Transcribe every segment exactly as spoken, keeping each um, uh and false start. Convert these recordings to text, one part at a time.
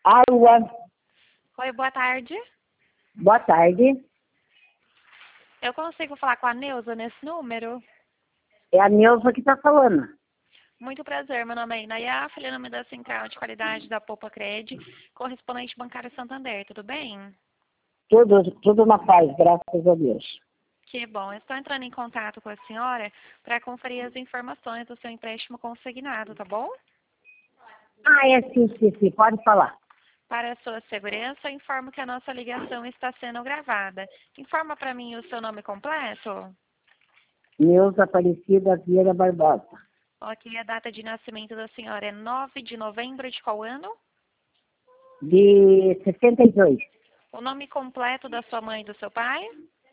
Alô, Oi, boa tarde. boa tarde. Eu consigo falar com a Neuza nesse número? É a Neuza que está falando. Muito prazer, meu nome é Inaya, nome da Central de Qualidade da Poupa Cred, correspondente bancário Santander, tudo bem? Tudo, tudo na paz, graças a Deus. Que bom, eu estou entrando em contato com a senhora para conferir as informações do seu empréstimo consignado, tá bom? Ah, é sim, sim, sim, pode falar. Para a sua segurança, eu informo que a nossa ligação está sendo gravada. Informa para mim o seu nome completo? Neuza Aparecida Vieira Barbosa, Ok, a data de nascimento da senhora é nove de novembro de qual ano? de sessenta e dois. O nome completo da sua mãe e do seu pai?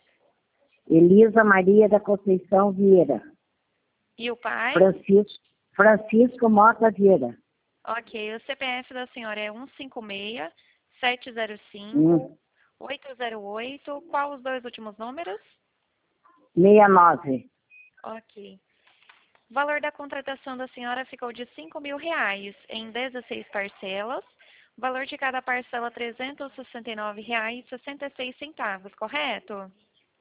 Elisa Maria da Conceição Vieira. E o pai? Francisco, Francisco Mota Vieira. Ok, o C P F da senhora é um cinco seis, sete zero cinco, Hum, oito zero oito. Qual os dois últimos números? sessenta e nove. Ok. O valor da contratação da senhora ficou de cinco mil reais em dezesseis parcelas. O valor de cada parcela trezentos e sessenta e nove reais e sessenta e seis centavos, correto?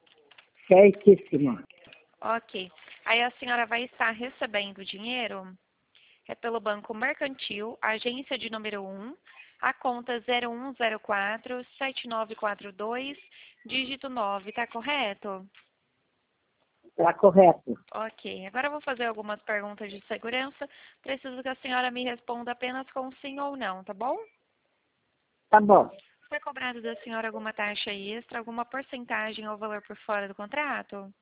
Certíssimo. Ok. Aí a senhora vai estar recebendo o dinheiro é pelo Banco Mercantil, agência de número um, a conta zero um zero quatro, sete nove quatro dois, dígito nove, tá correto? Está correto. Ok, agora eu vou fazer algumas perguntas de segurança. Preciso que a senhora me responda apenas com sim ou não, tá bom? Tá bom. Foi cobrado da senhora alguma taxa extra, alguma porcentagem ou valor por fora do contrato?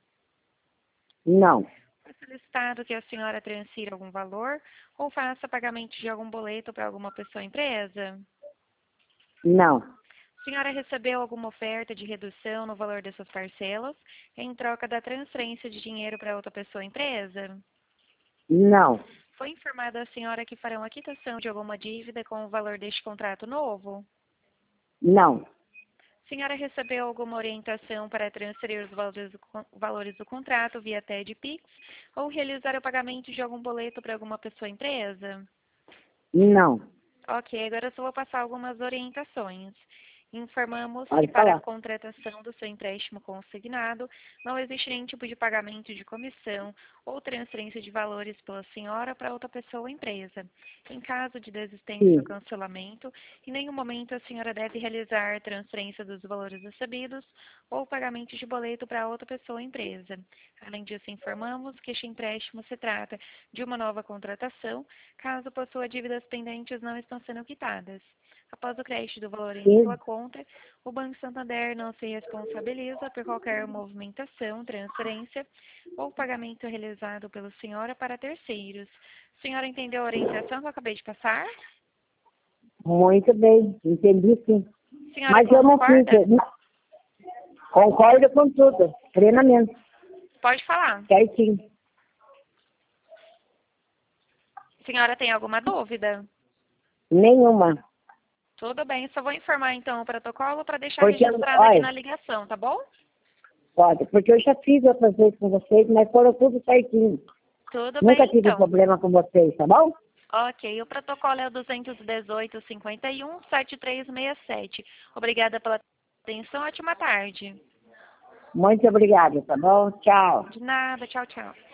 Não, Foi solicitado que a senhora transfira algum valor ou faça pagamento de algum boleto para alguma pessoa ou empresa? não, A senhora recebeu alguma oferta de redução no valor dessas parcelas em troca da transferência de dinheiro para outra pessoa ou empresa? não, Foi informada a senhora que farão a quitação de alguma dívida com o valor deste contrato novo? não, A senhora recebeu alguma orientação para transferir os valores do, con- valores do contrato via T E D Pix ou realizar o pagamento de algum boleto para alguma pessoa ou empresa? não. Ok, agora eu só vou passar algumas orientações. Informamos que Pode para a falar. contratação do seu empréstimo consignado, não existe nenhum tipo de pagamento de comissão ou transferência de valores pela senhora para outra pessoa ou empresa. Em caso de desistência ou Sim, cancelamento, em nenhum momento a senhora deve realizar transferência dos valores recebidos ou pagamento de boleto para outra pessoa ou empresa. Além disso, informamos que este empréstimo se trata de uma nova contratação, caso possua dívidas pendentes não estão sendo quitadas. Após o crédito do valor em sua sim, conta, o Banco Santander não se responsabiliza por qualquer movimentação, transferência ou pagamento realizado pela senhora para terceiros. A senhora entendeu a orientação que eu acabei de passar? muito bem, entendi sim. A senhora Mas eu não fiz, concorda? não- concordo com tudo, plenamente, Pode falar. certinho. A senhora tem alguma dúvida? Nenhuma. Tudo bem, só vou informar então o protocolo para deixar Porque, registrado aqui olha, na ligação, tá bom? pode, porque eu já fiz outras vezes com vocês, mas foram tudo certinho. Tudo Nunca bem tive então. problema com vocês, tá bom? Ok, o protocolo é o duzentos e dezoito, cinquenta e um, setenta e três sessenta e sete. Obrigada pela atenção, ótima tarde. Muito obrigada, tá bom? Tchau. De nada, tchau, tchau.